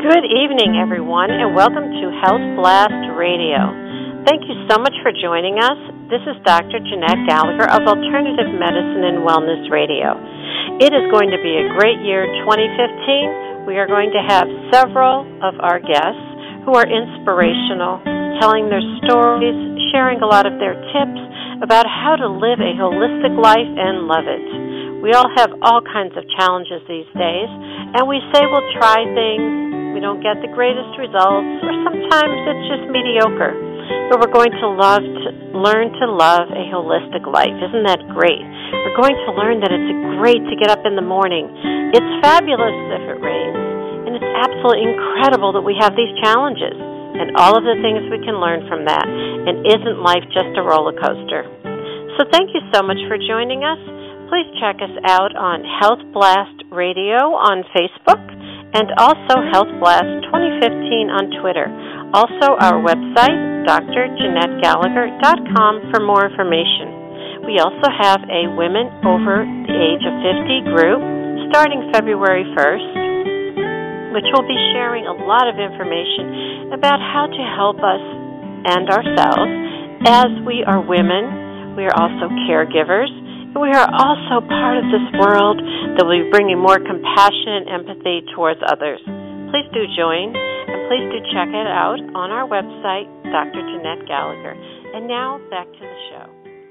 Good evening, everyone, and welcome to Health Blast Radio. Thank you so much for joining us. This is Dr. Jeanette Gallagher of Alternative Medicine and Wellness Radio. It is going to be a great year, 2015. We are going to have several of our guests who are inspirational, telling their stories, sharing a lot of their tips about how to live a holistic life and love it. We all have all kinds of challenges these days, and we say we'll try things. We don't get the greatest results, or sometimes it's just mediocre. But we're going to learn to love a holistic life. Isn't that great? We're going to learn that it's great to get up in the morning. It's fabulous if it rains, and it's absolutely incredible that we have these challenges and all of the things we can learn from that. And isn't life just a roller coaster? So thank you so much for joining us. Please check us out on Health Blast Radio on Facebook and also Health Blast 2015 on Twitter. Also our website, drjeanettegallagher.com for more information. We also have a women over the age of 50 group starting February 1st, which will be sharing a lot of information about how to help us and ourselves. As we are women, we are also caregivers. We are also part of this world that will be bringing more compassion and empathy towards others. Please do join, and please do check it out on our website, Dr. Jeanette Gallagher. And now, back to the show.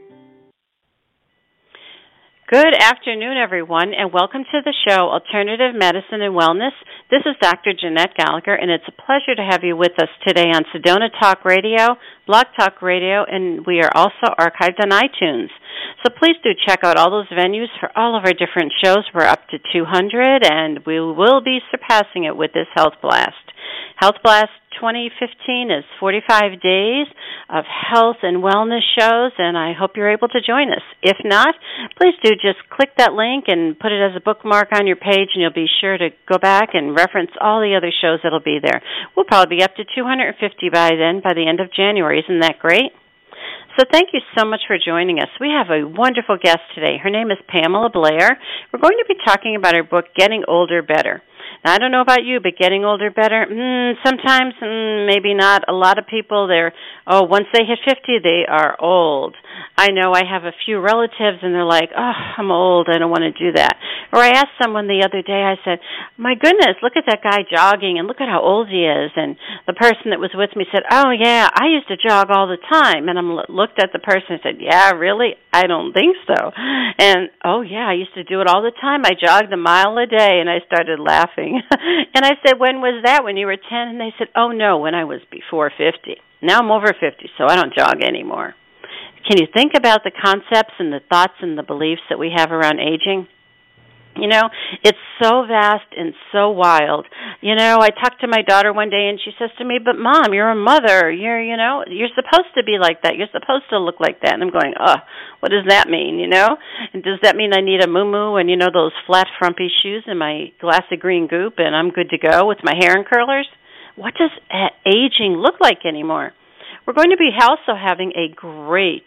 Good afternoon, everyone, and welcome to the show, Alternative Medicine and Wellness. This is Dr. Jeanette Gallagher, and it's a pleasure to have you with us today on Sedona Talk Radio, Blog Talk Radio, and we are also archived on iTunes. So please do check out all those venues for all of our different shows. We're up to 200, and we will be surpassing it with this Health Blast. Health Blast 2015 is 45 days of health and wellness shows, and I hope you're able to join us. If not, please do just click that link and put it as a bookmark on your page, and you'll be sure to go back and reference all the other shows that'll be there. We'll probably be up to 250 by then, by the end of January. Isn't that great? So thank you so much for joining us. We have a wonderful guest today. Her name is Pamela Blair. We're going to be talking about her book, Getting Older Better. Now, I don't know about you, but getting older better, sometimes, maybe not. A lot of people, once they hit 50, they are old. I know I have a few relatives, and they're like, I'm old, I don't want to do that. Or I asked someone the other day, I said, my goodness, look at that guy jogging, and look at how old he is. And the person that was with me said, oh, yeah, I used to jog all the time. And I looked at the person and said, yeah, really? I don't think so. And, oh, yeah, I used to do it all the time. I jogged a mile a day, and I started laughing. And I said, when was that? When you were 10? And they said, oh, no, when I was before 50. Now I'm over 50, so I don't jog anymore. Can you think about the concepts and the thoughts and the beliefs that we have around aging? You know, it's so vast and so wild. You know, I talked to my daughter one day, and she says to me, but Mom, you're a mother. You're supposed to be like that. You're supposed to look like that. And I'm going, what does that mean, And does that mean I need a muumuu and, those flat, frumpy shoes and my glass of green goop, and I'm good to go with my hair in curlers? What does aging look like anymore? We're going to be also having a great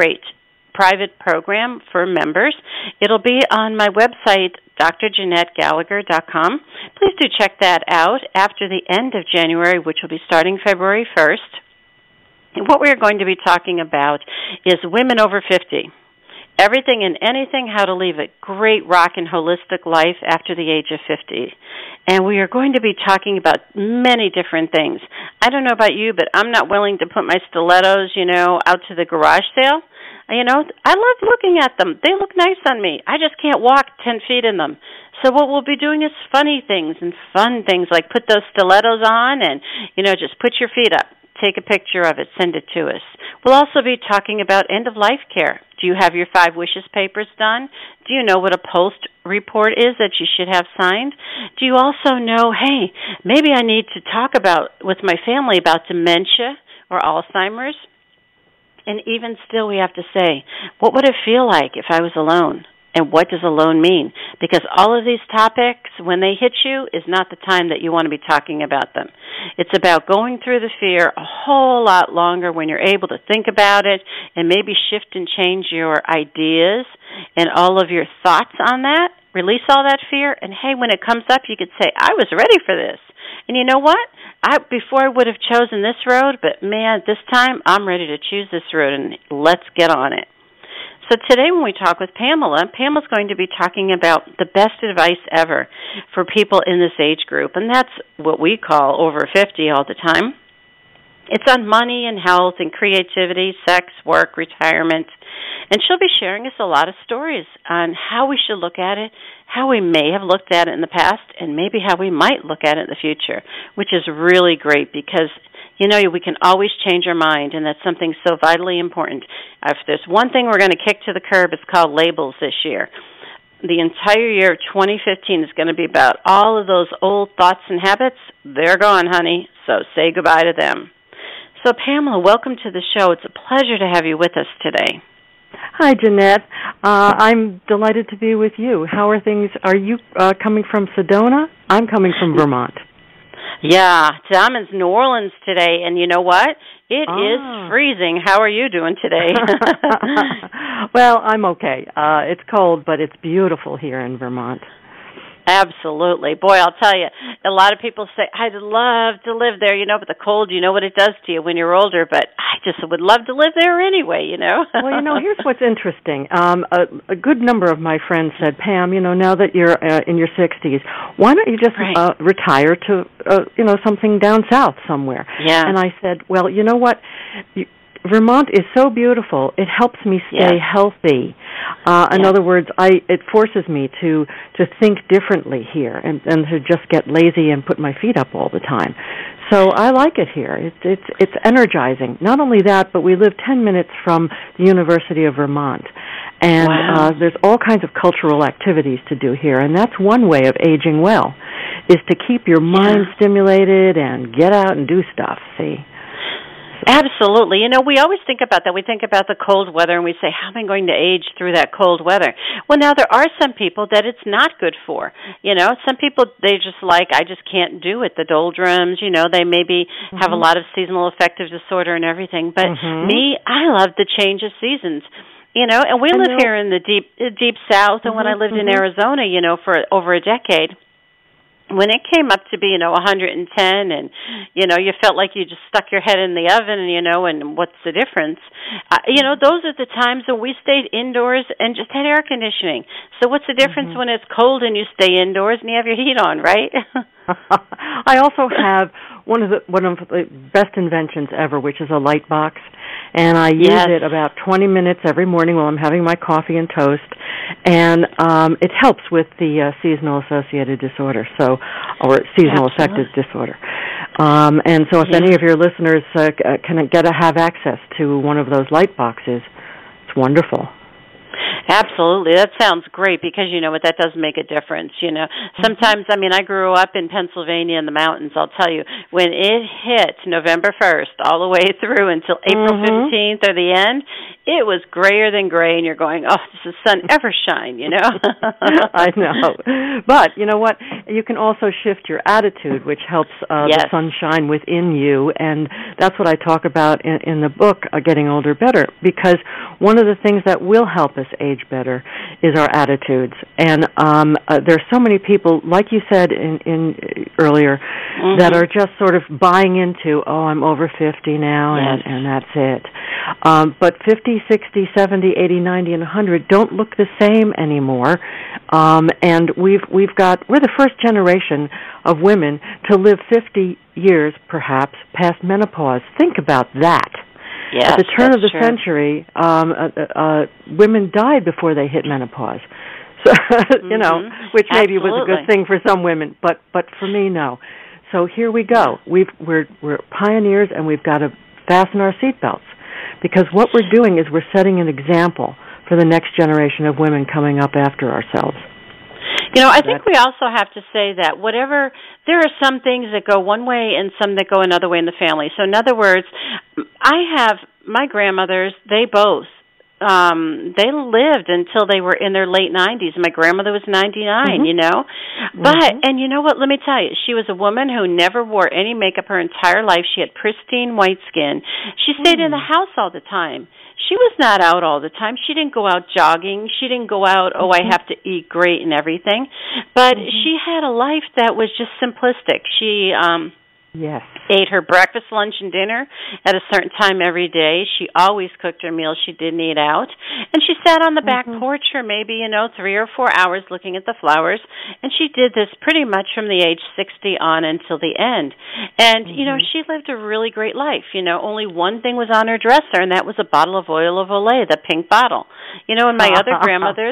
private program for members. It'll be on my website, drjeanettegallagher.com. Please do check that out after the end of January, which will be starting February 1st. And what we're going to be talking about is women over 50. Everything and anything, how to live a great, rockin' holistic life after the age of 50. And we are going to be talking about many different things. I don't know about you, but I'm not willing to put my stilettos, out to the garage sale. I love looking at them. They look nice on me. I just can't walk 10 feet in them. So what we'll be doing is funny things and fun things, like put those stilettos on and, just put your feet up. Take a picture of it. Send it to us. We'll also be talking about end-of-life care. Do you have your 5 wishes papers done? Do you know what a post report is that you should have signed? Do you also know, hey, maybe I need to talk with my family about dementia or Alzheimer's? And even still, we have to say, what would it feel like if I was alone? And what does alone mean? Because all of these topics, when they hit you, is not the time that you want to be talking about them. It's about going through the fear a whole lot longer when you're able to think about it and maybe shift and change your ideas and all of your thoughts on that. Release all that fear, and hey, when it comes up, you could say, I was ready for this. And you know what? Before I would have chosen this road, but man, this time I'm ready to choose this road, and let's get on it. So today when we talk with Pamela's going to be talking about the best advice ever for people in this age group, and that's what we call over 50 all the time. It's on money and health and creativity, sex, work, retirement, and she'll be sharing us a lot of stories on how we should look at it, how we may have looked at it in the past, and maybe how we might look at it in the future, which is really great because, you know, we can always change our mind, and that's something so vitally important. If there's one thing we're going to kick to the curb, it's called labels this year. The entire year of 2015 is going to be about all of those old thoughts and habits. They're gone, honey, so say goodbye to them. So, Pamela, welcome to the show. It's a pleasure to have you with us today. Hi, Jeanette. I'm delighted to be with you. How are things? Are you coming from Sedona? I'm coming from Vermont. Yeah, I'm in New Orleans today, and you know what? It is freezing. How are you doing today? Well, I'm okay. It's cold, but it's beautiful here in Vermont. Absolutely. Boy, I'll tell you, a lot of people say, I'd love to live there, you know, but the cold, you know what it does to you when you're older, but I just would love to live there anyway, you know. Well, you know, here's what's interesting. A good number of my friends said, Pam, you know, now that you're in your 60s, why don't you just retire to, you know, something down south somewhere? Yeah. And I said, well, you know what? Vermont is so beautiful. It helps me stay healthy. In other words, it forces me to think differently here and to just get lazy and put my feet up all the time. So I like it here. It's energizing. Not only that, but we live 10 minutes from the University of Vermont. And there's all kinds of cultural activities to do here. And that's one way of aging well, is to keep your mind stimulated and get out and do stuff, see? Absolutely. You know, we always think about that. We think about the cold weather, and we say, how am I going to age through that cold weather? Well, now, there are some people that it's not good for. You know, some people, they just like, I just can't do it. The doldrums, you know, they maybe have a lot of seasonal affective disorder and everything. But me, I love the change of seasons. You know, and we live here in the deep South, and when I lived in Arizona, you know, for over a decade, when it came up to be, you know, 110 and, you know, you felt like you just stuck your head in the oven, and, you know, and what's the difference? You know, those are the times when we stayed indoors and just had air conditioning. So what's the difference when it's cold and you stay indoors and you have your heat on, right? I also have one of the best inventions ever, which is a light box. And I use it about 20 minutes every morning while I'm having my coffee and toast. And it helps with the seasonal associated disorder, or seasonal affective disorder. And so if any of your listeners can have access to one of those light boxes, it's wonderful. Absolutely. That sounds great because, you know what, that does make a difference, you know. Sometimes, I mean, I grew up in Pennsylvania in the mountains. I'll tell you, when it hit November 1st all the way through until April 15th or the end, it was grayer than gray, and you're going, oh, does the sun ever shine, you know? I know. But, you know what, you can also shift your attitude, which helps the sunshine within you, and that's what I talk about in the book, Getting Older Better, because one of the things that will help us age better is our attitudes. And there's so many people, like you said in earlier, that are just sort of buying into, oh, I'm over 50 now, and that's it. But 50, 60, 70, 80, 90, and 100 don't look the same anymore. And we're the first generation of women to live 50 years, perhaps, past menopause. Think about that. Yes, at the turn of the century, women died before they hit menopause. So, you know, which maybe was a good thing for some women, but for me, no. So here we go. We're pioneers, and we've got to fasten our seatbelts, because what we're doing is we're setting an example for the next generation of women coming up after ourselves. You know, I think we also have to say that there are some things that go one way and some that go another way in the family. So in other words, I have my grandmothers, they both, they lived until they were in their late 90s. My grandmother was 99, you know. But, and you know what, let me tell you, she was a woman who never wore any makeup her entire life. She had pristine white skin. She stayed in the house all the time. she was not out all the time. She didn't go out jogging. She didn't go out, I have to eat great and everything. But she had a life that was just simplistic. She ate her breakfast, lunch, and dinner at a certain time every day. She always cooked her meals. She didn't eat out. And she sat on the back porch for maybe, 3 or 4 hours looking at the flowers. And she did this pretty much from the age 60 on until the end. And, she lived a really great life. Only one thing was on her dresser, and that was a bottle of oil of Olay, the pink bottle. And my other grandmother,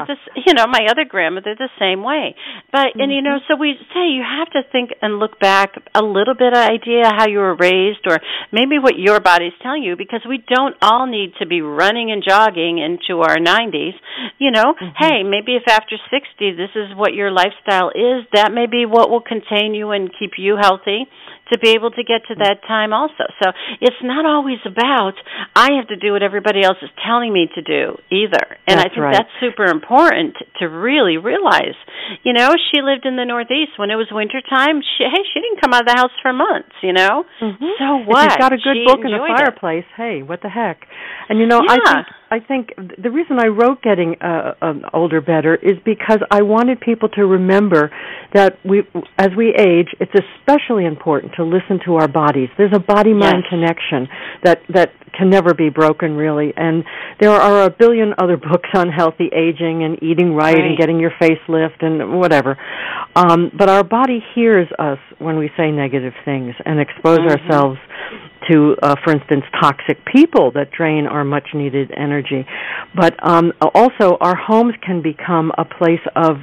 the same way. But, so we say you have to think and look back a little bit idea how you were raised or maybe what your body's telling you, because we don't all need to be running and jogging into our 90s. Hey, maybe if after 60 this is what your lifestyle is, that may be what will contain you and keep you healthy to be able to get to that time also. So it's not always about I have to do what everybody else is telling me to do either. And I think that's super important to really realize. She lived in the Northeast when it was wintertime. She didn't come out of the house for months, So what? If you've got a good book in the fireplace, hey, what the heck? And, I think the reason I wrote Getting Older Better is because I wanted people to remember that as we age, it's especially important to listen to our bodies. There's a body-mind connection that can never be broken, really. And there are a billion other books on healthy aging and eating right and getting your facelift and whatever. But our body hears us when we say negative things and expose ourselves to, for instance, toxic people that drain our much-needed energy. But also, our homes can become a place of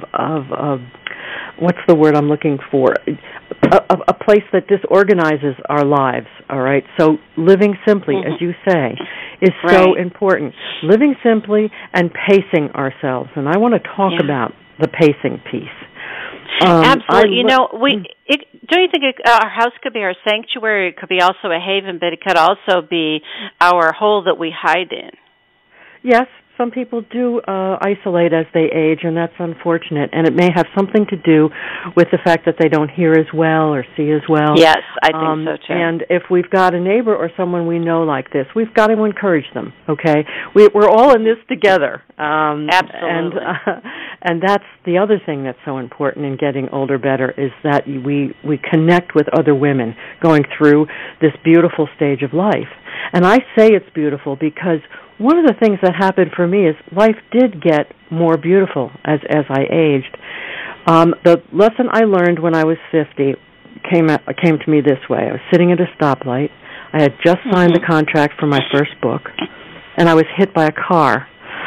what's the word I'm looking for? A place that disorganizes our lives, all right? So living simply, as you say, is so important. Living simply and pacing ourselves. And I want to talk about the pacing piece. Absolutely. Don't you think our house could be our sanctuary? It could be also a haven, but it could also be our hole that we hide in. Yes, some people do isolate as they age, and that's unfortunate. And it may have something to do with the fact that they don't hear as well or see as well. Yes, I think so too. And if we've got a neighbor or someone we know like this, we've got to encourage them, okay? We're all in this together. Absolutely. And that's the other thing that's so important in Getting Older Better is that we connect with other women going through this beautiful stage of life. And I say it's beautiful because one of the things that happened for me is life did get more beautiful as I aged. The lesson I learned when I was 50 came to me this way. I was sitting at a stoplight. I had just signed the contract for my first book, and I was hit by a car.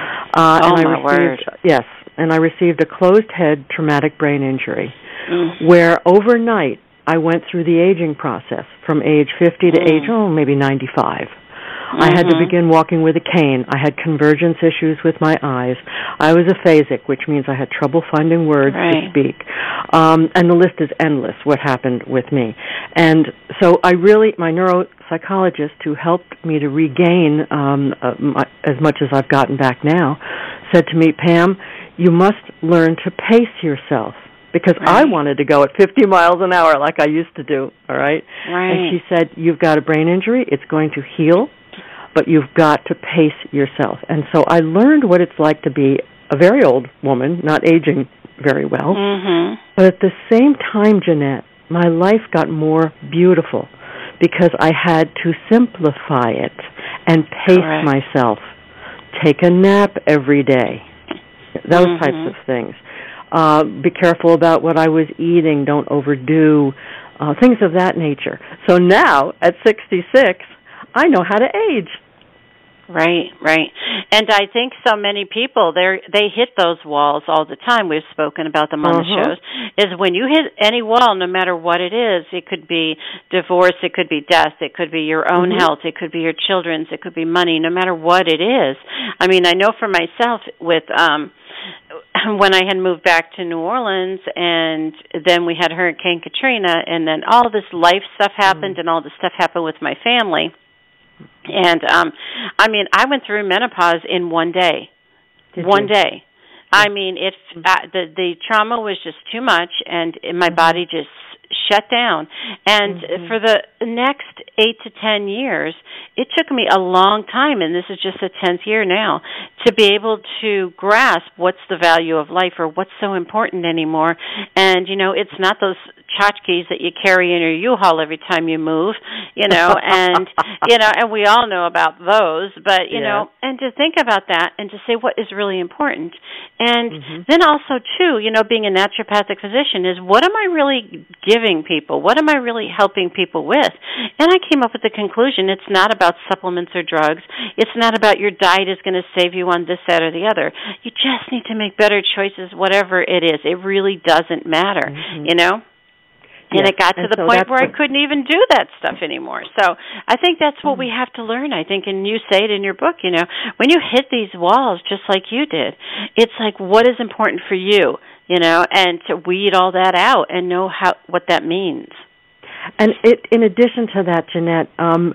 Yes, and I received a closed-head traumatic brain injury, where overnight I went through the aging process from age 50 to age, maybe 95. I had to begin walking with a cane. I had convergence issues with my eyes. I was aphasic, which means I had trouble finding words to speak. And the list is endless, what happened with me. And so my neuropsychologist, who helped me to regain as much as I've gotten back now, said to me, Pam, you must learn to pace yourself. Because I wanted to go at 50 miles an hour like I used to do, all right? And she said, you've got a brain injury. It's going to heal, but you've got to pace yourself. And so I learned what it's like to be a very old woman, not aging very well. But at the same time, Jeanette, my life got more beautiful because I had to simplify it and pace myself. Take a nap every day. Those types of things. Be careful about what I was eating. Don't overdo. Things of that nature. So now, at 66, I know how to age. Right. And I think so many people, they hit those walls all the time. We've spoken about them on the shows. Is when you hit any wall, no matter what it is, it could be divorce, it could be death, it could be your own health, it could be your children's, it could be money, no matter what it is. I mean, I know for myself with when I had moved back to New Orleans, and then we had Hurricane Katrina, and then all this life stuff happened, and all this stuff happened with my family. And, I mean, I went through menopause in one day. One day. I mean, the trauma was just too much, and my body just shut down. And for the next 8 to 10 years, it took me a long time, and this is just the 10th year now, to be able to grasp what's the value of life or what's so important anymore. And, it's not those tchotchkes that you carry in your U-Haul every time you move, and, and we all know about those, but, and to think about that and to say what is really important. And then also, too, being a naturopathic physician is what am I really giving people? What am I really helping people with? And I came up with the conclusion it's not about supplements or drugs. It's not about your diet is going to save you on this, that, or the other. You just need to make better choices, whatever it is. It really doesn't matter, And it got to the point where I couldn't even do that stuff anymore. So I think that's what we have to learn, I think, and you say it in your book, when you hit these walls just like you did, it's like what is important for you, and to weed all that out and know what that means. And in addition to that, Jeanette,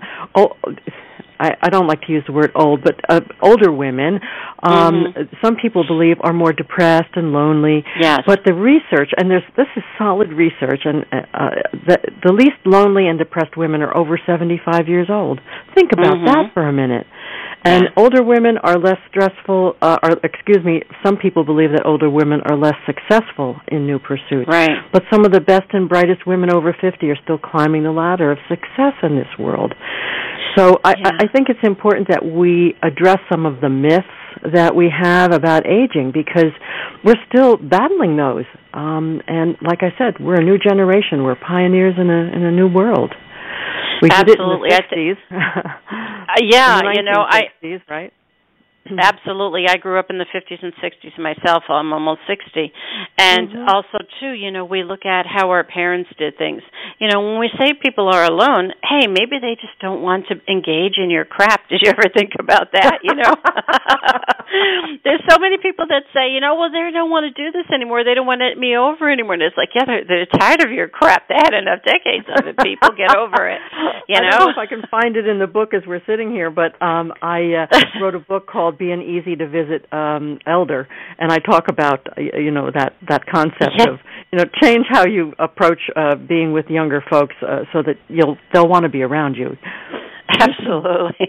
I don't like to use the word old, but older women, some people believe are more depressed and lonely. Yes. But the research, and this is solid research, and the least lonely and depressed women are over 75 years old. Think about that for a minute. And older women are less stressful, some people believe that older women are less successful in new pursuits. Right. But some of the best and brightest women over 50 are still climbing the ladder of success in this world. So I think it's important that we address some of the myths that we have about aging because we're still battling those. And like I said, we're a new generation. We're pioneers in a new world. We Absolutely. did it in the 60s. Yeah, in the 1960s, right? Absolutely. I grew up in the 50s and 60s myself. I'm almost 60. And also, too, we look at how our parents did things. When we say people are alone, hey, maybe they just don't want to engage in your crap. Did you ever think about that, There's so many people that say, well, they don't want to do this anymore. They don't want me over anymore. And it's like, yeah, they're tired of your crap. They had enough decades of it. People, get over it, I don't know if I can find it in the book as we're sitting here, but I wrote a book called Be an Easy to Visit Elder, and I talk about that concept of change how you approach being with younger folks so that they'll want to be around you. Absolutely.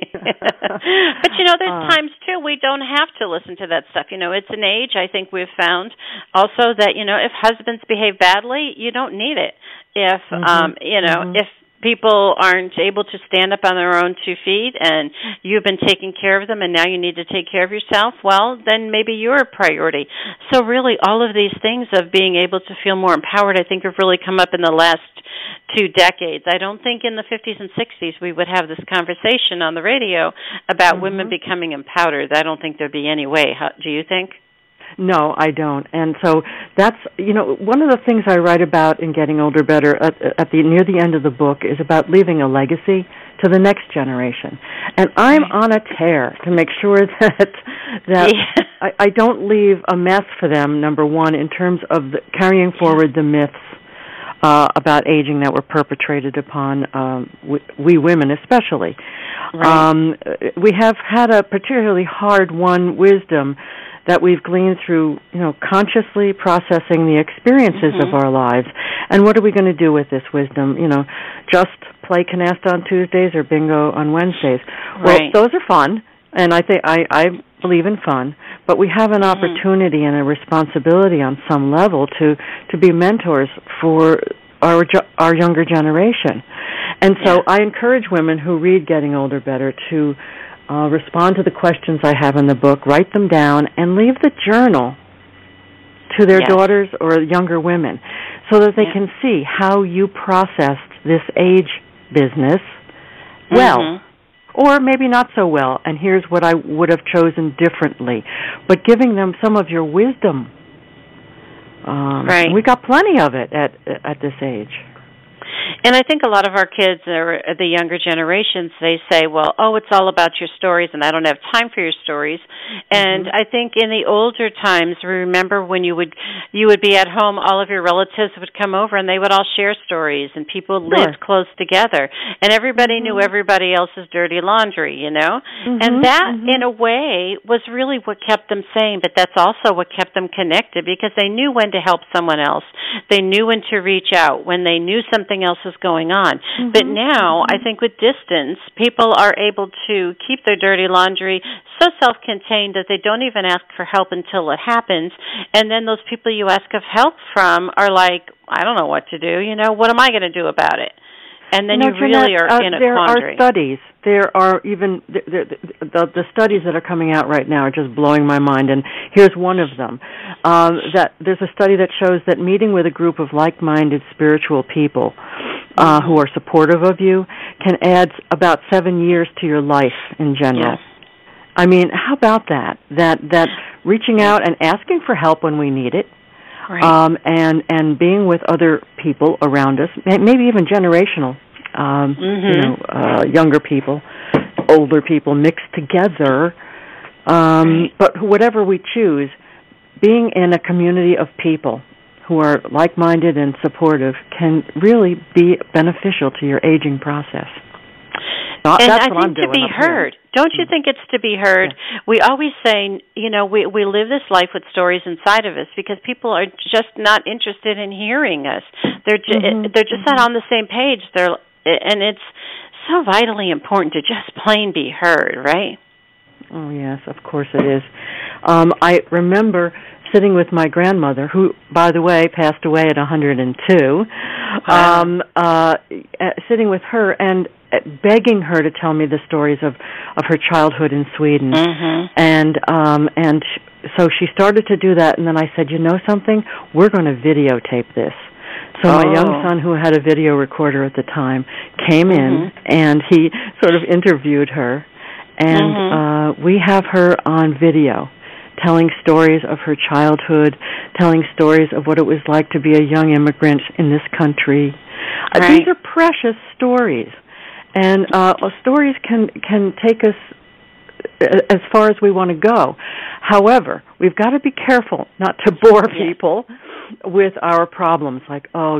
But there's times too we don't have to listen to that stuff. It's an age I think we've found also that if husbands behave badly, you don't need it. If if people aren't able to stand up on their own 2 feet and you've been taking care of them and now you need to take care of yourself, well, then maybe you're a priority. So really all of these things of being able to feel more empowered I think have really come up in the last 2 decades. I don't think in the 50s and 60s we would have this conversation on the radio about women becoming empowered. I don't think there'd be any way. Do you think? No, I don't. And so that's, one of the things I write about in Getting Older Better near the end of the book is about leaving a legacy to the next generation. And I'm on a tear to make sure that I don't leave a mess for them, number one, in terms of carrying forward the myths about aging that were perpetrated upon we women especially. Right. We have had a particularly hard-won wisdom that we've gleaned through, consciously processing the experiences of our lives. And what are we going to do with this wisdom? Just play canasta on Tuesdays or bingo on Wednesdays. Well, those are fun, and I think I believe in fun, but we have an opportunity and a responsibility on some level to be mentors for our younger generation. And so I encourage women who read Getting Older Better to respond to the questions I have in the book, write them down, and leave the journal to their daughters or younger women so that they can see how you processed this age business well, or maybe not so well, and here's what I would have chosen differently. But giving them some of your wisdom. We got plenty of it at this age. And I think a lot of our kids, or the younger generations, they say, well, it's all about your stories, and I don't have time for your stories. And I think in the older times, remember when you would be at home, all of your relatives would come over, and they would all share stories, and people lived close together. And everybody knew everybody else's dirty laundry, And that, in a way, was really what kept them sane, but that's also what kept them connected, because they knew when to help someone else. They knew when to reach out. When they knew something else was was going on. But now, I think with distance, people are able to keep their dirty laundry so self-contained that they don't even ask for help until it happens. And then those people you ask of help from are like, I don't know what to do. What am I going to do about it? And then you really are in a quandary. There are studies. There are even the studies that are coming out right now are just blowing my mind. And here's one of them: that there's a study that shows that meeting with a group of like-minded spiritual people who are supportive of you can add about 7 years to your life in general. Yes. I mean, how about that? That reaching out and asking for help when we need it. Right. And being with other people around us, maybe even generational, younger people, older people mixed together. But whatever we choose, being in a community of people who are like-minded and supportive can really be beneficial to your aging process. And I think to be heard. Don't you think it's to be heard? Yeah. We always say, we live this life with stories inside of us because people are just not interested in hearing us. They're just not on the same page. And it's so vitally important to just plain be heard, right? Oh, yes, of course it is. I remember sitting with my grandmother, who, by the way, passed away at 102, sitting with her and begging her to tell me the stories of her childhood in Sweden. And so she started to do that, and then I said, you know something? We're going to videotape this. So my young son, who had a video recorder at the time, came in, and he sort of interviewed her, and we have her on video, telling stories of her childhood, telling stories of what it was like to be a young immigrant in this country. Right. These are precious stories. And stories can take us as far as we want to go. However, we've got to be careful not to bore people with our problems, like, how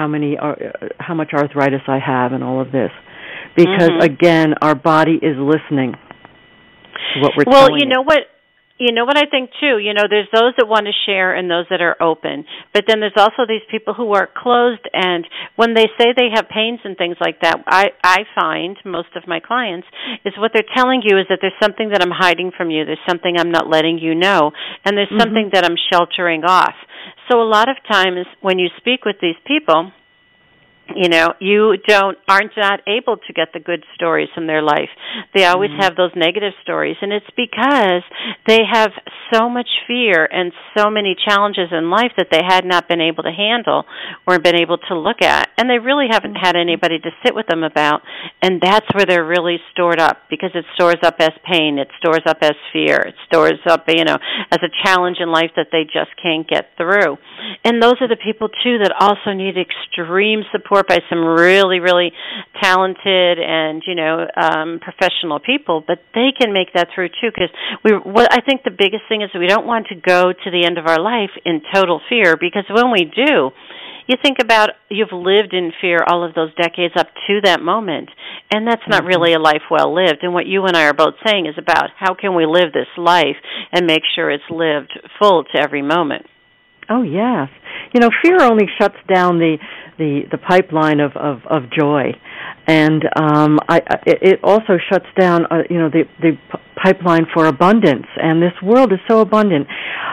much arthritis I have and all of this. Because, again, our body is listening to what we're telling it. Well, you know what I think, too? There's those that want to share and those that are open. But then there's also these people who are closed, and when they say they have pains and things like that, I find most of my clients is what they're telling you is that there's something that I'm hiding from you. There's something I'm not letting you know, and there's something that I'm sheltering off. So a lot of times when you speak with these people, you aren't not able to get the good stories from their life. They always have those negative stories, and it's because they have so much fear and so many challenges in life that they had not been able to handle or been able to look at, and they really haven't had anybody to sit with them about, and that's where they're really stored up, because it stores up as pain, it stores up as fear, it stores up, as a challenge in life that they just can't get through. And those are the people, too, that also need extreme support by some really, really talented and, professional people, but they can make that through, too, because I think the biggest thing is we don't want to go to the end of our life in total fear, because when we do, you think about you've lived in fear all of those decades up to that moment, and that's not really a life well lived. And what you and I are both saying is about how can we live this life and make sure it's lived full to every moment. Oh, yes. Fear only shuts down the pipeline of joy, and it also shuts down the pipeline for abundance. And this world is so abundant.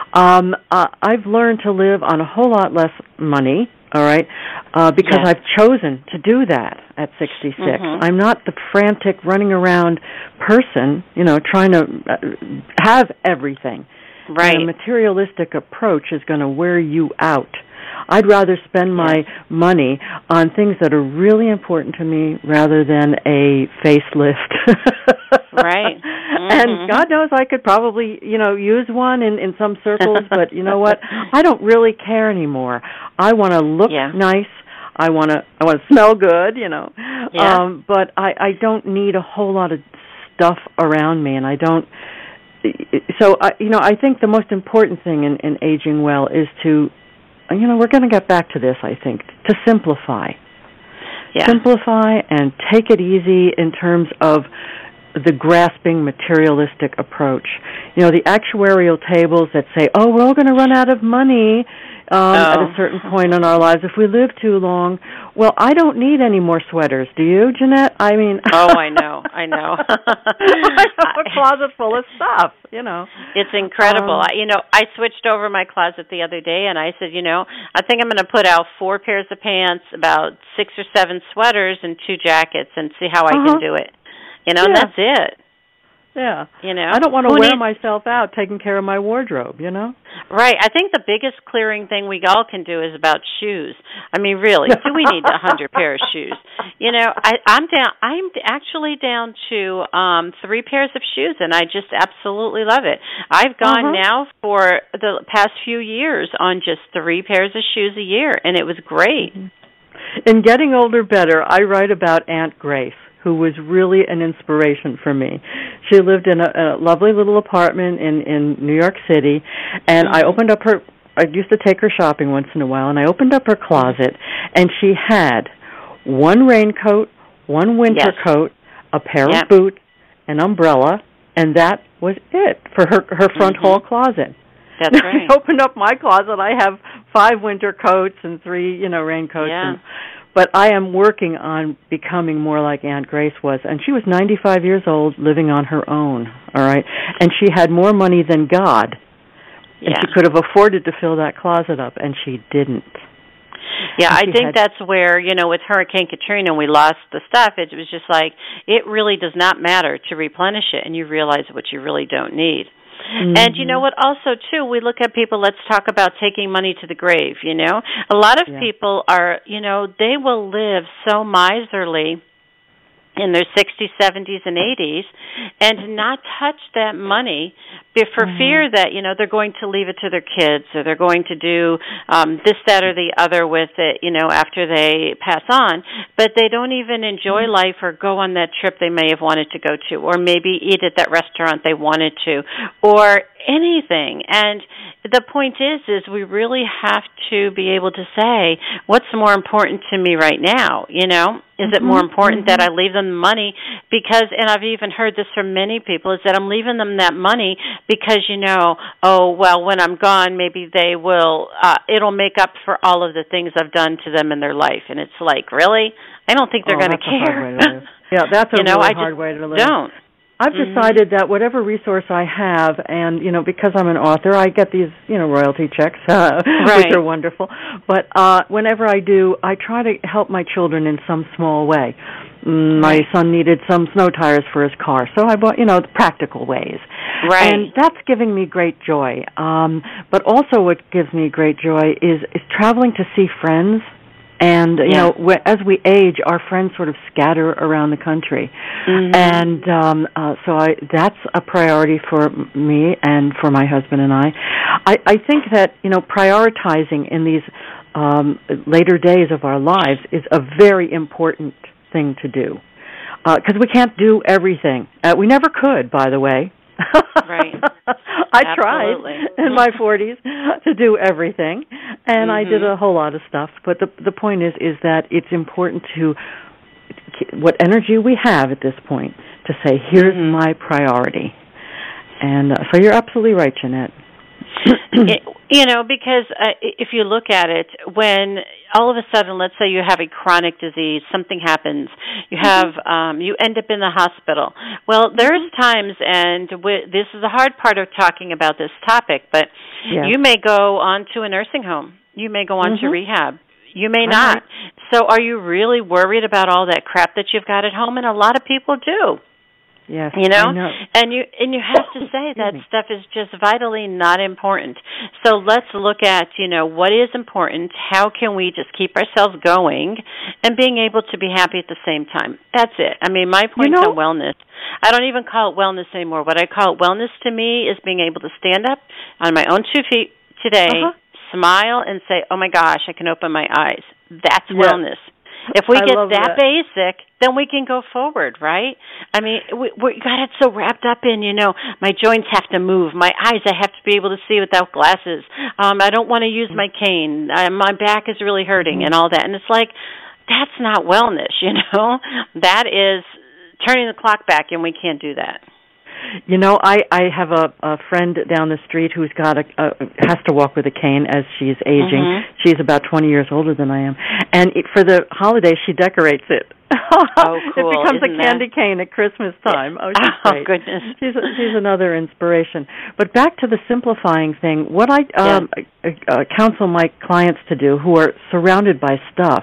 I've learned to live on a whole lot less money. All right, because I've chosen to do that at 66. I'm not the frantic running around person, trying to have everything. Right. And a materialistic approach is going to wear you out. I'd rather spend my money on things that are really important to me rather than a facelift. Right. And God knows I could probably, use one in some circles, but you know what? I don't really care anymore. I want to look nice. I want to smell good, but I don't need a whole lot of stuff around me, and I don't. So, I think the most important thing in aging well is to, we're going to get back to this, I think, to simplify. Yeah. Simplify and take it easy in terms of the grasping materialistic approach. The actuarial tables that say, we're all going to run out of money at a certain point in our lives if we live too long. Well, I don't need any more sweaters. Do you, Jeanette? I mean... Oh, I know. I have a closet full of stuff, you know. It's incredible. I switched over my closet the other day, and I said, I think I'm going to put out 4 pairs of pants, about 6 or 7 sweaters, and 2 jackets, and see how I can do it. And that's it. Yeah. I don't want to wear myself out taking care of my wardrobe, Right. I think the biggest clearing thing we all can do is about shoes. I mean, really, do we need 100 pair of shoes? I'm actually down to 3 pairs of shoes, and I just absolutely love it. I've gone now for the past few years on just 3 pairs of shoes a year, and it was great. In Getting Older Better, I write about Aunt Grace, who was really an inspiration for me. She lived in a lovely little apartment in New York City, and I used to take her shopping once in a while, and I opened up her closet, and she had 1 raincoat, 1 winter coat, a pair of boots, an umbrella, and that was it for her front hall closet. That's right. I opened up my closet, I have 5 winter coats and 3, raincoats. Yeah. But I am working on becoming more like Aunt Grace was. And she was 95 years old, living on her own, all right? And she had more money than God. And she could have afforded to fill that closet up, and she didn't. Yeah, I think that's where, with Hurricane Katrina, we lost the stuff. It was just like, it really does not matter to replenish it, and you realize what you really don't need. And you know what, also, too, we look at people, let's talk about taking money to the grave, A lot of people are, they will live so miserly in their 60s, 70s, and 80s and not touch that money for fear that, they're going to leave it to their kids or they're going to do this, that, or the other with it, after they pass on. But they don't even enjoy life or go on that trip they may have wanted to go to, or maybe eat at that restaurant they wanted to, or anything. And the point is we really have to be able to say, what's more important to me right now, Is it more important that I leave them the money because, and I've even heard this from many people, is that I'm leaving them that money because, when I'm gone, maybe they will, it'll make up for all of the things I've done to them in their life. And it's like, really? I don't think they're going to care. Yeah, that's a really hard way to live. Don't. I've decided that whatever resource I have, and, because I'm an author, I get these, royalty checks, which are wonderful. But whenever I do, I try to help my children in some small way. My son needed some snow tires for his car, so I bought, the practical ways. Right. And that's giving me great joy. But also what gives me great joy is traveling to see friends. And, as we age, our friends sort of scatter around the country. And so that's a priority for me and for my husband and I think that, prioritizing in these later days of our lives is a very important thing to do. Because we can't do everything. We never could, by the way. Right. I tried in my 40s to do everything, and I did a whole lot of stuff. But the point is that it's important to what energy we have at this point to say, here's my priority. And so you're absolutely right, Jeanette. Because if you look at it, when all of a sudden, let's say you have a chronic disease, something happens, you have, you end up in the hospital. Well, there's times, and this is the hard part of talking about this topic, but you may go on to a nursing home. You may go on to rehab. You may not. So are you really worried about all that crap that you've got at home? And a lot of people do. Yes, I know. And you have to say that stuff is just vitally not important. So let's look at, what is important, how can we just keep ourselves going and being able to be happy at the same time. That's it. I mean, my point on wellness, I don't even call it wellness anymore. What I call it wellness to me is being able to stand up on my own 2 feet today, smile, and say, oh my gosh, I can open my eyes. That's wellness. If we get that basic, then we can go forward, right? I mean, we got it so wrapped up in, my joints have to move. My eyes, I have to be able to see without glasses. I don't want to use my cane. My back is really hurting and all that. And it's like, that's not wellness, That is turning the clock back, and we can't do that. You know, I have a friend down the street who's got has to walk with a cane as she's aging. Mm-hmm. She's about 20 years older than I am. And for the holidays, she decorates it. Oh, cool. It becomes a candy cane at Christmas time. Yeah. Oh, she's great. Goodness. She's another inspiration. But back to the simplifying thing, what I counsel my clients to do who are surrounded by stuff,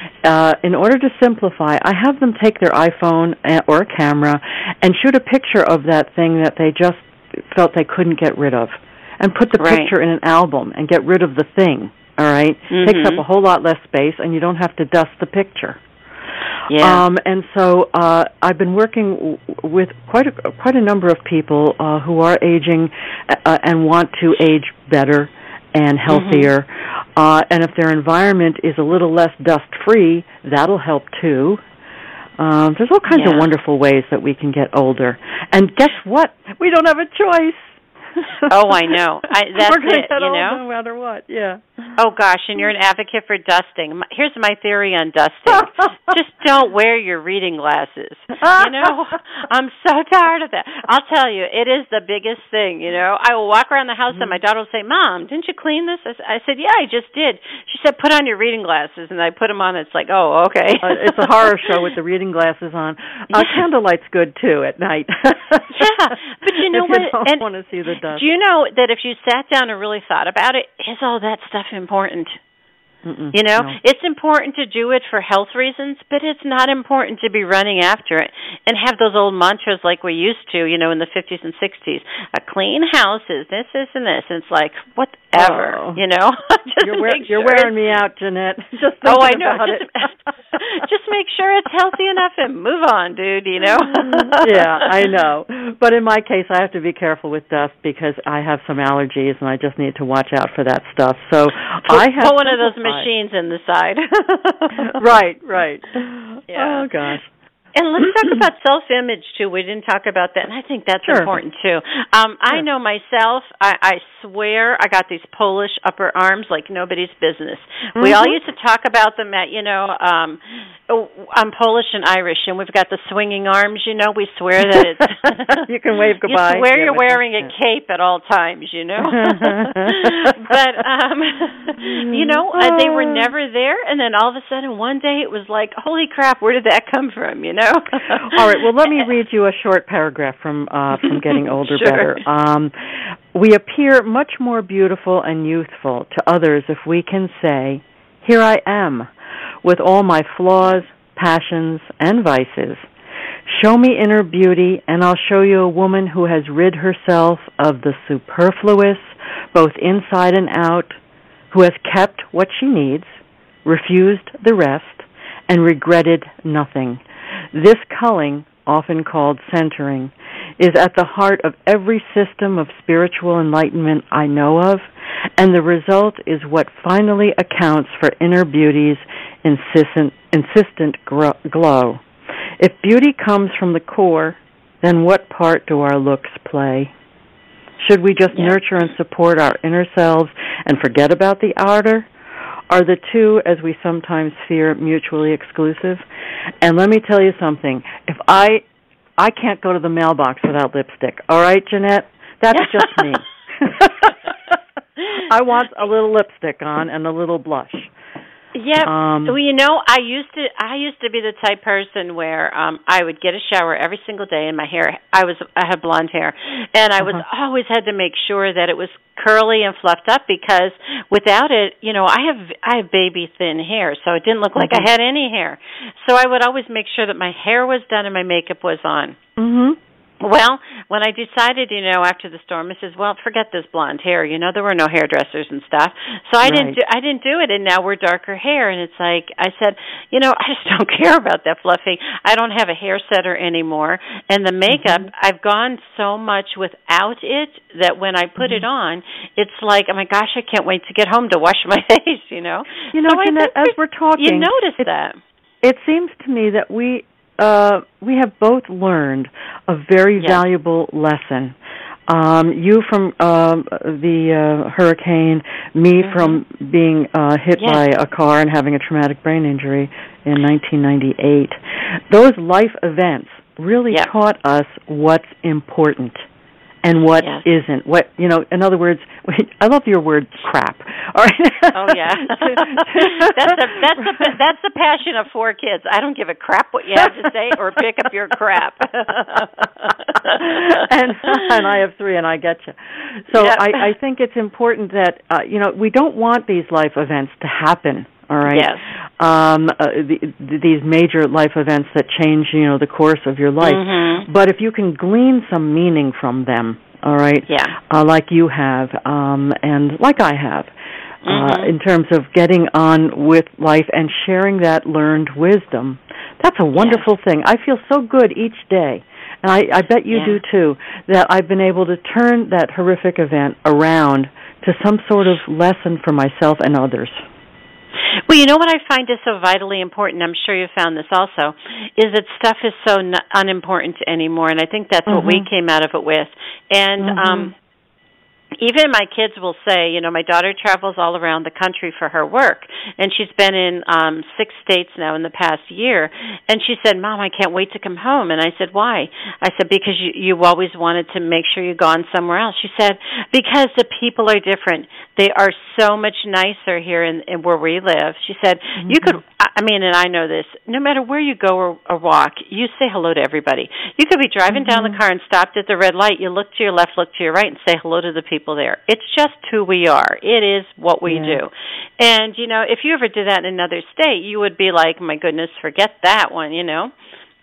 in order to simplify, I have them take their iPhone or a camera and shoot a picture of that thing that they just felt they couldn't get rid of, and put the picture in an album and get rid of the thing, all right? Mm-hmm. Takes up a whole lot less space, and you don't have to dust the picture. Yeah. And so I've been working with quite a number of people who are aging and want to age better and healthier. Mm-hmm. And if their environment is a little less dust-free, that'll help too. There's all kinds of wonderful ways that we can get older. And guess what? We don't have a choice. Oh, I know. That's We're going to get old no matter what, yeah. Oh, gosh, and you're an advocate for dusting. Here's my theory on dusting. Just don't wear your reading glasses. You know, I'm so tired of that. I'll tell you, it is the biggest thing, you know. I will walk around the house and my daughter will say, Mom, didn't you clean this? I said, yeah, I just did. She said, put on your reading glasses, and I put them on. It's like, oh, okay. It's a horror show with the reading glasses on. Candlelight's good, too, at night. Yeah, but you know what? You don't want to see the dust. Do you know that if you sat down and really thought about it, is all that stuff important? You know, it's important to do it for health reasons, but it's not important to be running after it and have those old mantras like we used to, you know, in the 50s and 60s. A clean house is this, this, and this. And it's like, whatever, you know. You're wearing me out, Jeanette. Just I know. About it. Just make sure it's healthy enough and move on, dude, you know. Yeah, I know. But in my case, I have to be careful with dust because I have some allergies and I just need to watch out for that stuff. So I have put one of those machines in the side. Right. Yeah. Oh, gosh. And let's talk about self-image, too. We didn't talk about that, and I think that's important, too. I know myself, I swear I got these Polish upper arms like nobody's business. Mm-hmm. We all used to talk about them at, you know, I'm Polish and Irish, and we've got the swinging arms, you know. We swear that it's... You can wave goodbye. You swear you're wearing a cape at all times, you know. But, you know, they were never there, and then all of a sudden one day it was like, holy crap, where did that come from, you know? All right, well, let me read you a short paragraph from Getting Older Better. We appear much more beautiful and youthful to others if we can say, here I am, with all my flaws, passions, and vices. Show me inner beauty, and I'll show you a woman who has rid herself of the superfluous, both inside and out, who has kept what she needs, refused the rest, and regretted nothing. This culling, often called centering, is at the heart of every system of spiritual enlightenment I know of, and the result is what finally accounts for inner beauty's insistent glow. If beauty comes from the core, then what part do our looks play? Should we just nurture and support our inner selves and forget about the outer? Are the two, as we sometimes fear, mutually exclusive? And let me tell you something. If I can't go to the mailbox without lipstick. All right, Jeanette? That's just me. I want a little lipstick on and a little blush. Yeah, well, you know, I used to be the type person where I would get a shower every single day, and my hair, I had blonde hair, and I was always had to make sure that it was curly and fluffed up, because without it, you know, I have baby thin hair, so it didn't look like I had any hair. So I would always make sure that my hair was done and my makeup was on. Mm-hmm. Well, when I decided, you know, after the storm, I said, well, forget this blonde hair. You know, there were no hairdressers and stuff. So I didn't do it, and now we're darker hair. And it's like, I said, you know, I just don't care about that fluffy. I don't have a hair setter anymore. And the makeup, I've gone so much without it that when I put it on, it's like, oh my gosh, I can't wait to get home to wash my face, you know. You know, so Jeanette, as we're talking, you notice that. It seems to me that we have both learned a very valuable lesson. You from the hurricane, me from being hit by a car and having a traumatic brain injury in 1998. Those life events really taught us what's important and what isn't. What, you know, in other words, I love your word crap. All right. Oh yeah. that's the passion of 4 kids. I don't give a crap what you have to say or pick up your crap. and I have 3 and I get you. So I think it's important that you know, we don't want these life events to happen. All right. Yes. These major life events that change, you know, the course of your life. Mm-hmm. But if you can glean some meaning from them, all right, like you have, and like I have, in terms of getting on with life and sharing that learned wisdom, that's a wonderful thing. I feel so good each day, and I bet you do too, that I've been able to turn that horrific event around to some sort of lesson for myself and others. Well, you know what I find is so vitally important, I'm sure you found this also, is that stuff is so unimportant anymore, and I think that's what we came out of it with. And even my kids will say, you know, my daughter travels all around the country for her work, and she's been in 6 states now in the past year, and she said, Mom, I can't wait to come home. And I said, why? I said, because you always wanted to make sure you've gone somewhere else. She said, because the people are different. They are so much nicer here in where we live. She said, you could, I mean, and I know this, no matter where you go or walk, you say hello to everybody. You could be driving down the car and stopped at the red light. You look to your left, look to your right, and say hello to the people there. It's just who we are. It is what we do. And, you know, if you ever did that in another state, you would be like, my goodness, forget that one, you know.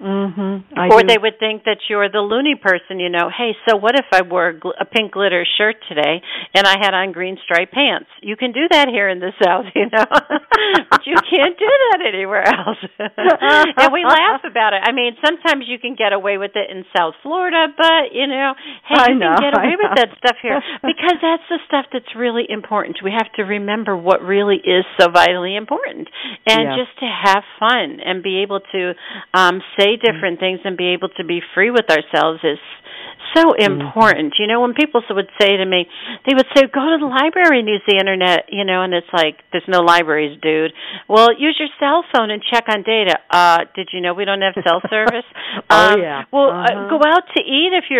Or they would think that you're the loony person, you know. Hey, so what if I wore a pink glitter shirt today and I had on green striped pants? You can do that here in the South, you know, but you can't do that anywhere else. And we laugh about it. I mean, sometimes you can get away with it in South Florida, but, you know, hey, you can get away with that stuff here because that's the stuff that's really important. We have to remember what really is so vitally important and just to have fun and be able to say different things and be able to be free with ourselves is so important. You know, when people would say to me, they would say, go to the library and use the internet, you know, and it's like, there's no libraries, dude. Well, use your cell phone and check on data. Did you know we don't have cell service? Well, go out to eat if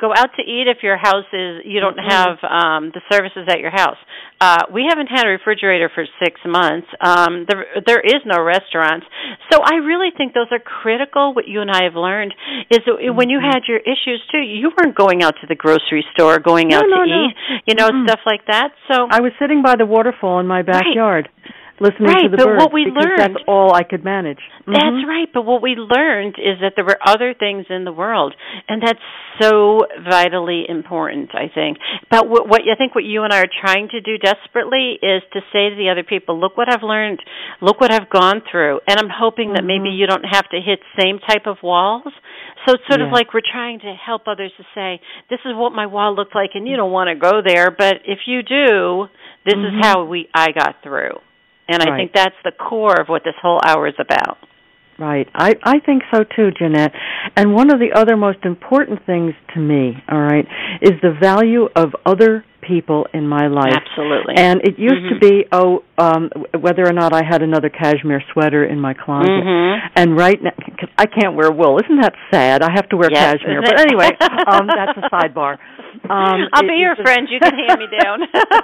your house is, you don't have the services at your house. We haven't had a refrigerator for 6 months. There is no restaurants. So I really think those are critical. What you and I have learned is that when you had your issues too, you weren't going out to the grocery store, going out to eat, you know, stuff like that. So I was sitting by the waterfall in my backyard. Listening to the birds, what we learned, that's all I could manage. That's right, but what we learned is that there were other things in the world, and that's so vitally important, I think. But what you and I are trying to do desperately is to say to the other people, look what I've learned, look what I've gone through, and I'm hoping that maybe you don't have to hit same type of walls. So it's sort of like we're trying to help others to say, this is what my wall looked like, and you don't want to go there, but if you do, this is how I got through. And I think that's the core of what this whole hour is about. Right. I think so too, Jeanette. And one of the other most important things to me, all right, is the value of other people in my life. Absolutely. And it used to be, whether or not I had another cashmere sweater in my closet. And right now, cause I can't wear wool. Isn't that sad? I have to wear cashmere. But anyway, that's a sidebar. I'll be your friend. You can hand me down.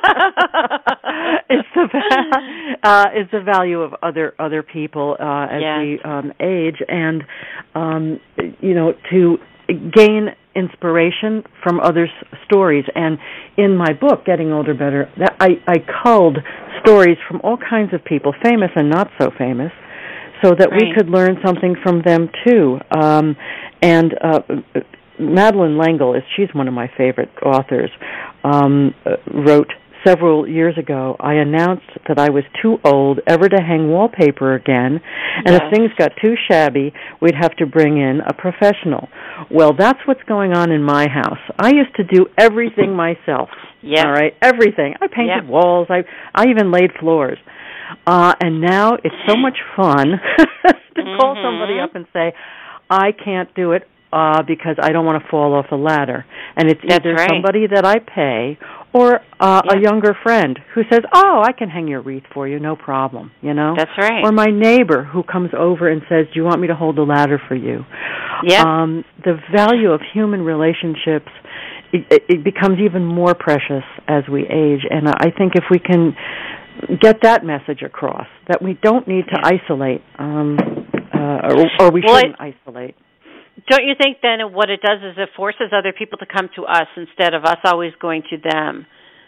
It's the value of other people as we age, and you know, to gain inspiration from others' stories. And in my book, Getting Older Better, I culled stories from all kinds of people, famous and not so famous, so that we could learn something from them too. And Madeleine L'Engle, she's one of my favorite authors, wrote several years ago, I announced that I was too old ever to hang wallpaper again, and if things got too shabby, we'd have to bring in a professional. Well, that's what's going on in my house. I used to do everything myself. All right, everything. I painted walls. I even laid floors. And now it's so much fun to call somebody up and say, I can't do it because I don't want to fall off a ladder. And it's either somebody that I pay Or a younger friend who says, "Oh, I can hang your wreath for you, no problem," you know? That's right. Or my neighbor who comes over and says, "Do you want me to hold the ladder for you?" Yeah. The value of human relationships, it becomes even more precious as we age. And I think if we can get that message across, that we don't need to isolate, or we shouldn't isolate. Don't you think then what it does is it forces other people to come to us instead of us always going to them?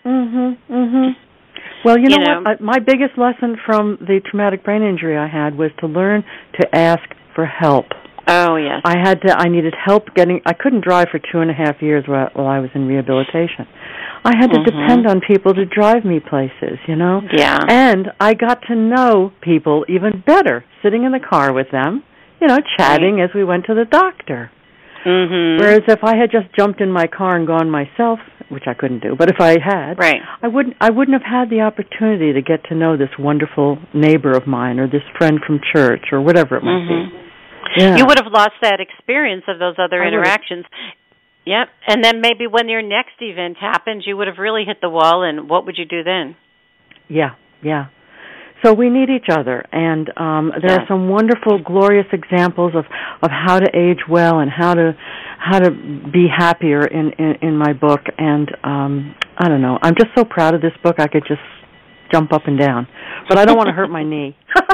Well, you know what? My biggest lesson from the traumatic brain injury I had was to learn to ask for help. Oh, yes. I needed help I couldn't drive for 2.5 years while I was in rehabilitation. I had to depend on people to drive me places, you know? Yeah. And I got to know people even better, sitting in the car with them, you know, chatting as we went to the doctor. Whereas if I had just jumped in my car and gone myself, which I couldn't do, but if I had, I wouldn't have had the opportunity to get to know this wonderful neighbor of mine or this friend from church or whatever it might be. Yeah. You would have lost that experience of those other interactions. Yep. And then maybe when your next event happens, you would have really hit the wall, and what would you do then? Yeah. So we need each other, and there are some wonderful, glorious examples of how to age well and how to be happier in my book. And I don't know, I'm just so proud of this book. I could just jump up and down, but I don't want to hurt my knee.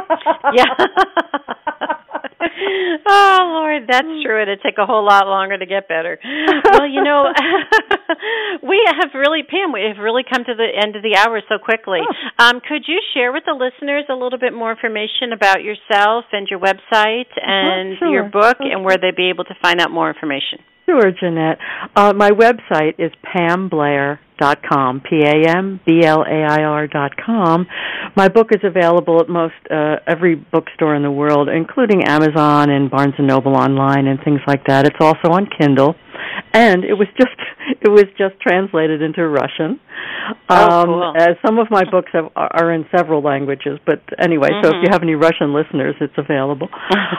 Oh, Lord, that's true. It'd take a whole lot longer to get better. Well, you know, we have really come to the end of the hour so quickly. Could you share with the listeners a little bit more information about yourself and your website and your book and where they'd be able to find out more information? Sure, Jeanette. My website is PamBlair.com, PamBlair.com. My book is available at most every bookstore in the world, including Amazon and Barnes & Noble online and things like that. It's also on Kindle, and it was just translated into Russian. Cool. Some of my books are in several languages, but anyway, so if you have any Russian listeners, it's available.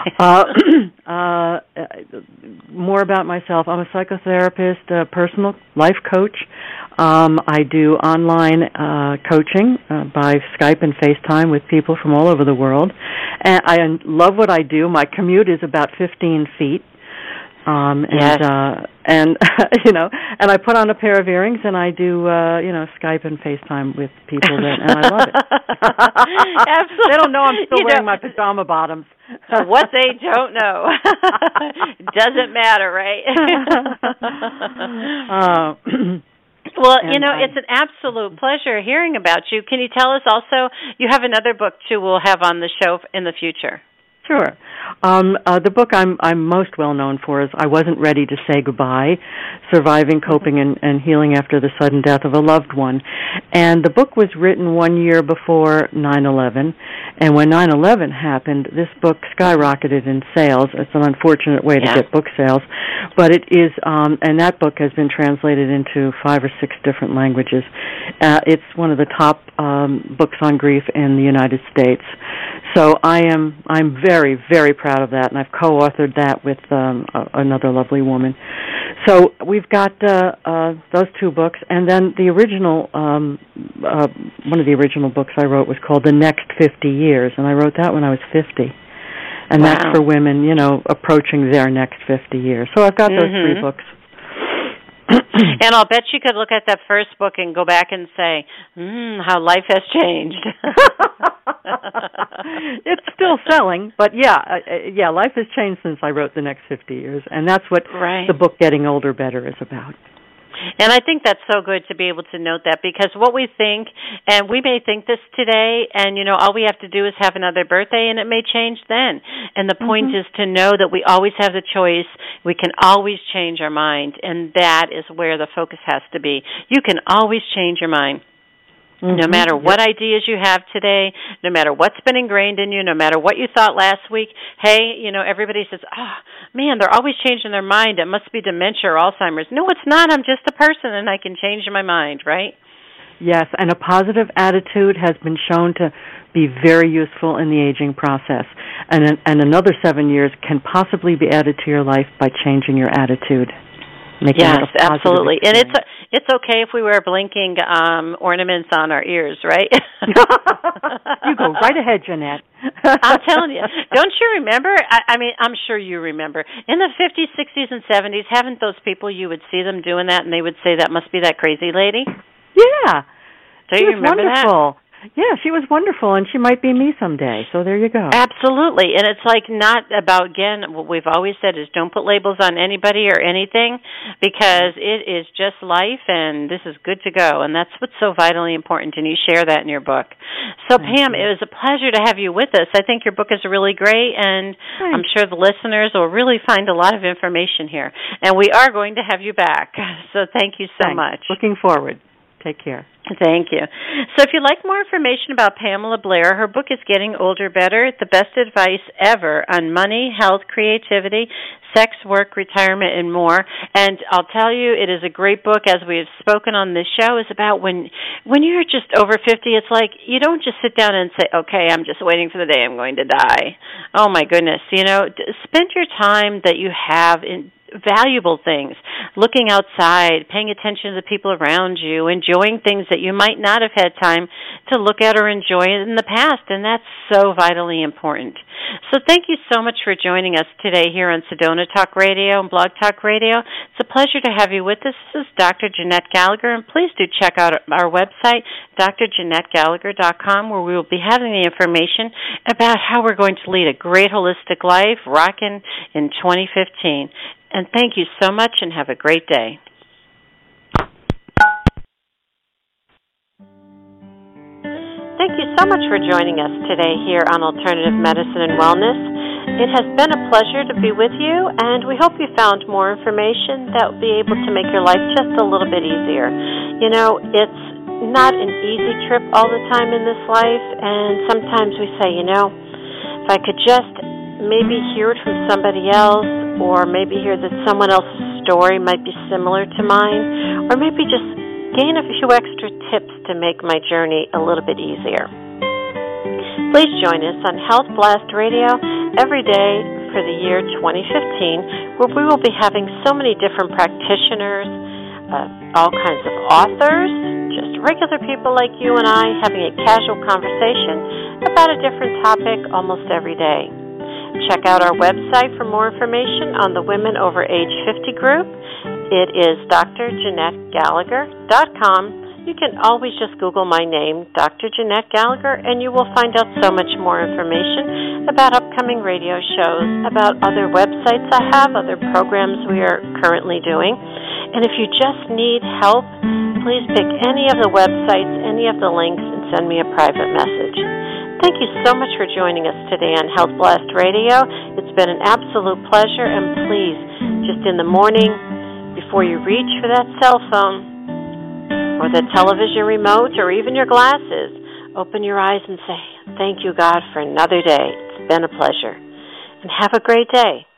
More about myself. I'm a psychotherapist, a personal life coach. I do online coaching by Skype and FaceTime with people from all over the world. And I love what I do. My commute is about 15 feet. And you know, and I put on a pair of earrings and I do Skype and FaceTime with people and I love it. Absolutely. They don't know I'm still wearing my pajama bottoms. What they don't know doesn't matter, right? Well, you know, it's an absolute pleasure hearing about you. Can you tell us also, you have another book, too, we'll have on the show in the future? Sure. The book I'm most well known for is I Wasn't Ready to Say Goodbye, Surviving, Coping, and Healing After the Sudden Death of a Loved One. And the book was written 1 year before 9/11, and when 9/11 happened, this book skyrocketed in sales. It's an unfortunate way to get book sales, but it is, and that book has been translated into 5 or 6 different languages. It's one of the top books on grief in the United States. So I'm very, very proud of that, and I've co-authored that with another lovely woman. So we've got those 2 books, and then the original, one of the original books I wrote was called The Next 50 Years, and I wrote that when I was 50. And that's for women, you know, approaching their next 50 years. So I've got those 3 books. And I'll bet you could look at that first book and go back and say, how life has changed. It's still selling, but life has changed since I wrote The Next 50 Years, and that's what the book Getting Older Better is about. And I think that's so good to be able to note that, because what we think, and we may think this today, and, you know, all we have to do is have another birthday, and it may change then. And the point is to know that we always have the choice. We can always change our mind, and that is where the focus has to be. You can always change your mind. No matter what ideas you have today, no matter what's been ingrained in you, no matter what you thought last week, hey, you know, everybody says, man, they're always changing their mind. It must be dementia or Alzheimer's. No, it's not. I'm just a person, and I can change my mind, right? Yes, and a positive attitude has been shown to be very useful in the aging process. And another 7 years can possibly be added to your life by changing your attitude. Yes, absolutely. Experience. And it's okay if we wear blinking ornaments on our ears, right? You go right ahead, Jeanette. I'm telling you. Don't you remember? I mean, I'm sure you remember. In the 50s, 60s, and 70s, haven't those people, you would see them doing that, and they would say, that must be that crazy lady? Yeah. Do you remember wonderful. That? Yeah, she was wonderful, and she might be me someday. So there you go. Absolutely. And it's like not about, again, what we've always said is don't put labels on anybody or anything, because it is just life, and this is good to go. And that's what's so vitally important, and you share that in your book. So, Pam, it was a pleasure to have you with us. I think your book is really great, and I'm sure the listeners will really find a lot of information here. And we are going to have you back. So thank you so much. Looking forward. Take care. Thank you. So if you'd like more information about Pamela Blair, her book is Getting Older Better, the best advice ever on money, health, creativity, sex, work, retirement, and more. And I'll tell you, it is a great book, as we have spoken on this show, is about when you're just over 50, it's like you don't just sit down and say, okay, I'm just waiting for the day I'm going to die. Oh, my goodness. Spend your time that you have in valuable things, looking outside, paying attention to the people around you, enjoying things that you might not have had time to look at or enjoy in the past, and that's so vitally important. So thank you so much for joining us today here on Sedona Talk Radio and Blog Talk Radio. It's a pleasure to have you with us. This is Dr. Jeanette Gallagher, and please do check out our website, drjeanettegallagher.com, where we will be having the information about how we're going to lead a great holistic life, rockin' in 2015. And thank you so much, and have a great day. Thank you so much for joining us today here on Alternative Medicine and Wellness. It has been a pleasure to be with you, and we hope you found more information that will be able to make your life just a little bit easier. It's not an easy trip all the time in this life, and sometimes we say, if I could just maybe hear it from somebody else, or maybe hear that someone else's story might be similar to mine, or maybe just gain a few extra tips to make my journey a little bit easier. Please join us on Health Blast Radio every day for the year 2015, where we will be having so many different practitioners, all kinds of authors, just regular people like you and I having a casual conversation about a different topic almost every day. Check out our website for more information on the Women Over Age 50 group. It is drjeanettegallagher.com. You can always just Google my name, Dr. Jeanette Gallagher, and you will find out so much more information about upcoming radio shows, about other websites I have, other programs we are currently doing. And if you just need help, please pick any of the websites, any of the links, and send me a private message. Thank you so much for joining us today on Health Blast Radio. It's been an absolute pleasure, and please, just in the morning, before you reach for that cell phone or the television remote or even your glasses, open your eyes and say, thank you, God, for another day. It's been a pleasure. And have a great day.